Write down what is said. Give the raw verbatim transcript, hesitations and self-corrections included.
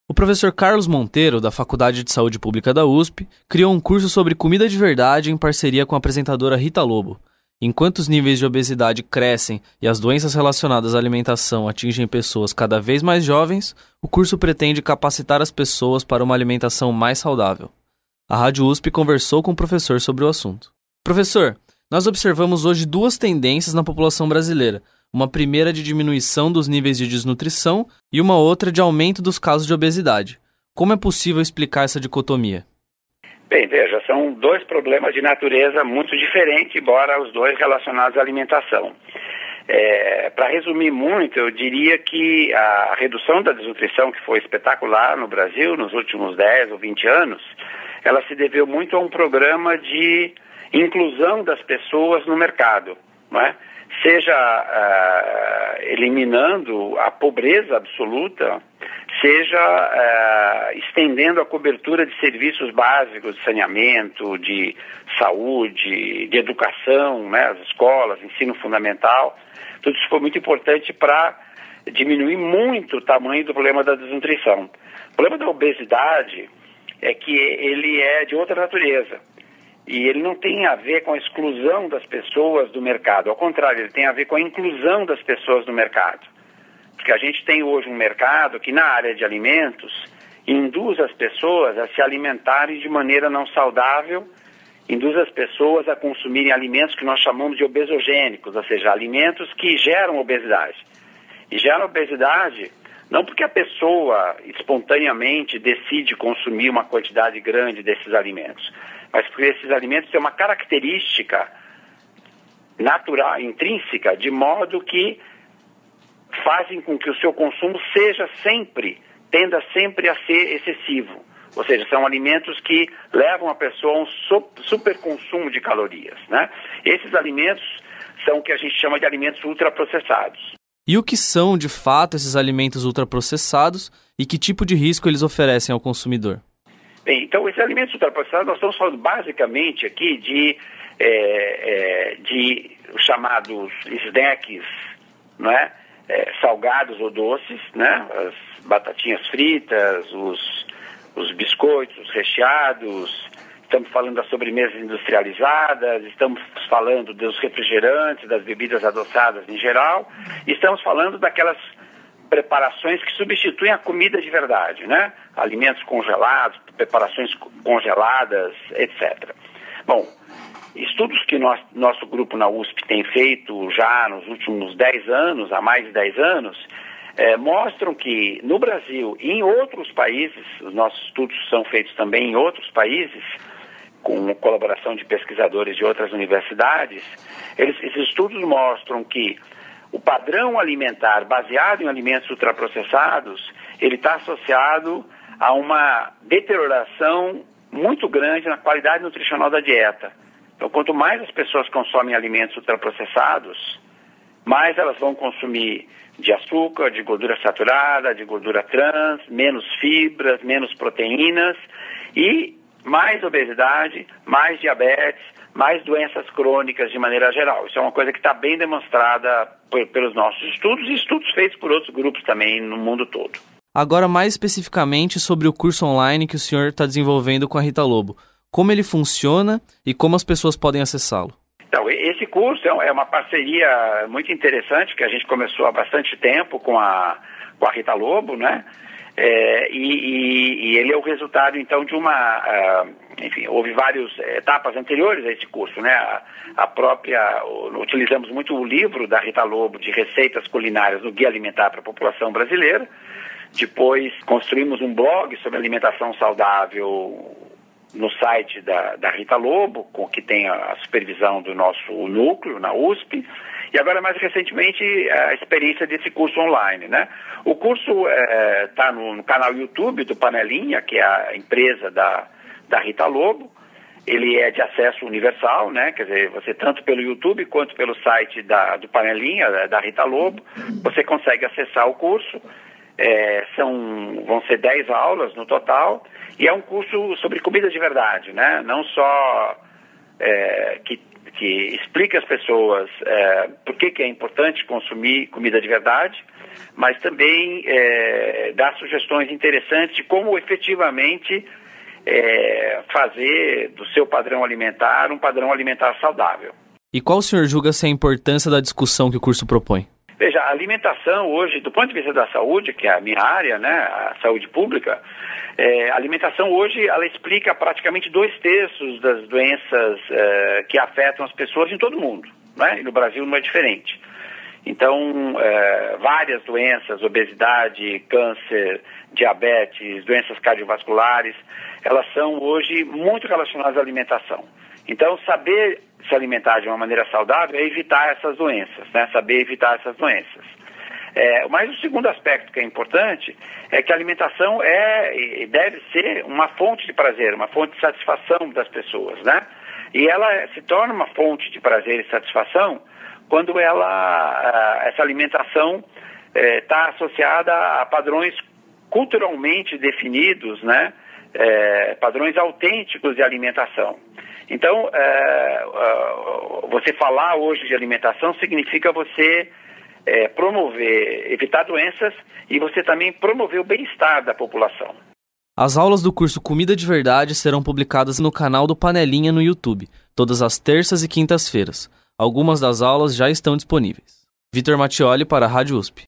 O professor Carlos Monteiro, da Faculdade de Saúde Pública da U S P, criou um curso sobre comida de verdade em parceria com a apresentadora Rita Lobo. Enquanto os níveis de obesidade crescem e as doenças relacionadas à alimentação atingem pessoas cada vez mais jovens, o curso pretende capacitar as pessoas para uma alimentação mais saudável. A Rádio U S P conversou com o professor sobre o assunto. Professor, nós observamos hoje duas tendências na população brasileira. Uma primeira de diminuição dos níveis de desnutrição e uma outra de aumento dos casos de obesidade. Como é possível explicar essa dicotomia? Bem, veja, são dois problemas de natureza muito diferente, embora os dois relacionados à alimentação. É, para resumir muito, eu diria que a redução da desnutrição, que foi espetacular no Brasil nos últimos dez ou vinte anos, ela se deveu muito a um programa de inclusão das pessoas no mercado, não é? Seja uh, eliminando a pobreza absoluta, seja uh, estendendo a cobertura de serviços básicos de saneamento, de saúde, de educação, né, as escolas, ensino fundamental. Tudo isso foi muito importante para diminuir muito o tamanho do problema da desnutrição. O problema da obesidade é que ele é de outra natureza. E ele não tem a ver com a exclusão das pessoas do mercado. Ao contrário, ele tem a ver com a inclusão das pessoas no mercado. Porque a gente tem hoje um mercado que, na área de alimentos, induz as pessoas a se alimentarem de maneira não saudável, induz as pessoas a consumirem alimentos que nós chamamos de obesogênicos, ou seja, alimentos que geram obesidade. E geram obesidade não porque a pessoa espontaneamente decide consumir uma quantidade grande desses alimentos, mas porque esses alimentos têm uma característica natural, intrínseca, de modo que fazem com que o seu consumo seja sempre, tenda sempre a ser excessivo. Ou seja, são alimentos que levam a pessoa a um superconsumo de calorias, né? Esses alimentos são o que a gente chama de alimentos ultraprocessados. E o que são, de fato, esses alimentos ultraprocessados e que tipo de risco eles oferecem ao consumidor? Bem, então, esses alimentos ultraprocessados, nós estamos falando basicamente aqui de, é, é, de chamados snacks, não é? É, salgados ou doces, né? As batatinhas fritas, os, os biscoitos recheados, estamos falando das sobremesas industrializadas, estamos falando dos refrigerantes, das bebidas adoçadas em geral, e estamos falando daquelas preparações que substituem a comida de verdade, né? Alimentos congelados, preparações congeladas, etcétera. Bom, estudos que nós, nosso grupo na U S P tem feito já nos últimos dez anos, há mais de dez anos, é, mostram que no Brasil e em outros países, os nossos estudos são feitos também em outros países, com colaboração de pesquisadores de outras universidades, eles, esses estudos mostram que o padrão alimentar baseado em alimentos ultraprocessados, ele está associado a uma deterioração muito grande na qualidade nutricional da dieta. Então, quanto mais as pessoas consomem alimentos ultraprocessados, mais elas vão consumir de açúcar, de gordura saturada, de gordura trans, menos fibras, menos proteínas e mais obesidade, mais diabetes, mais doenças crônicas de maneira geral. Isso é uma coisa que está bem demonstrada por, pelos nossos estudos e estudos feitos por outros grupos também no mundo todo. Agora, mais especificamente sobre o curso online que o senhor está desenvolvendo com a Rita Lobo. Como ele funciona e como as pessoas podem acessá-lo? Então, esse curso é uma parceria muito interessante que a gente começou há bastante tempo com a, com a Rita Lobo, né? É, e, e, e ele é o resultado, então, de uma... Uh, enfim, houve várias etapas anteriores a esse curso, né? A, a própria... Utilizamos muito o livro da Rita Lobo de receitas culinárias no Guia Alimentar para a População Brasileira. Depois, construímos um blog sobre alimentação saudável no site da, da Rita Lobo, com, que tem a supervisão do nosso núcleo na U S P. E agora, mais recentemente, a experiência desse curso online, né? O curso está é, no, no canal YouTube do Panelinha, que é a empresa da, da Rita Lobo. Ele é de acesso universal, né? Quer dizer, você tanto pelo YouTube quanto pelo site da, do Panelinha, da, da Rita Lobo, você consegue acessar o curso. É, são, vão ser dez aulas no total, e é um curso sobre comida de verdade, né? Não só é, que que explica às pessoas é, por que, que é importante consumir comida de verdade, mas também é, dá sugestões interessantes de como efetivamente é, fazer do seu padrão alimentar um padrão alimentar saudável. E qual o senhor julga ser a importância da discussão que o curso propõe? Veja, a alimentação hoje, do ponto de vista da saúde, que é a minha área, né, a saúde pública, é, a alimentação hoje, ela explica praticamente dois terços das doenças é, que afetam as pessoas em todo o mundo, né? E no Brasil não é diferente. Então, é, várias doenças, obesidade, câncer, diabetes, doenças cardiovasculares, elas são hoje muito relacionadas à alimentação. Então, saber se alimentar de uma maneira saudável é evitar essas doenças, né? Saber evitar essas doenças. É, mas o segundo aspecto que é importante é que a alimentação é e deve ser uma fonte de prazer, uma fonte de satisfação das pessoas, né? E ela se torna uma fonte de prazer e satisfação quando ela, essa alimentação está é, associada a padrões culturalmente definidos, né? É, padrões autênticos de alimentação. Então, é, você falar hoje de alimentação significa você é, promover, evitar doenças e você também promover o bem-estar da população. As aulas do curso Comida de Verdade serão publicadas no canal do Panelinha no YouTube, todas as terças e quintas-feiras. Algumas das aulas já estão disponíveis. Vitor Mattioli para a Rádio U S P.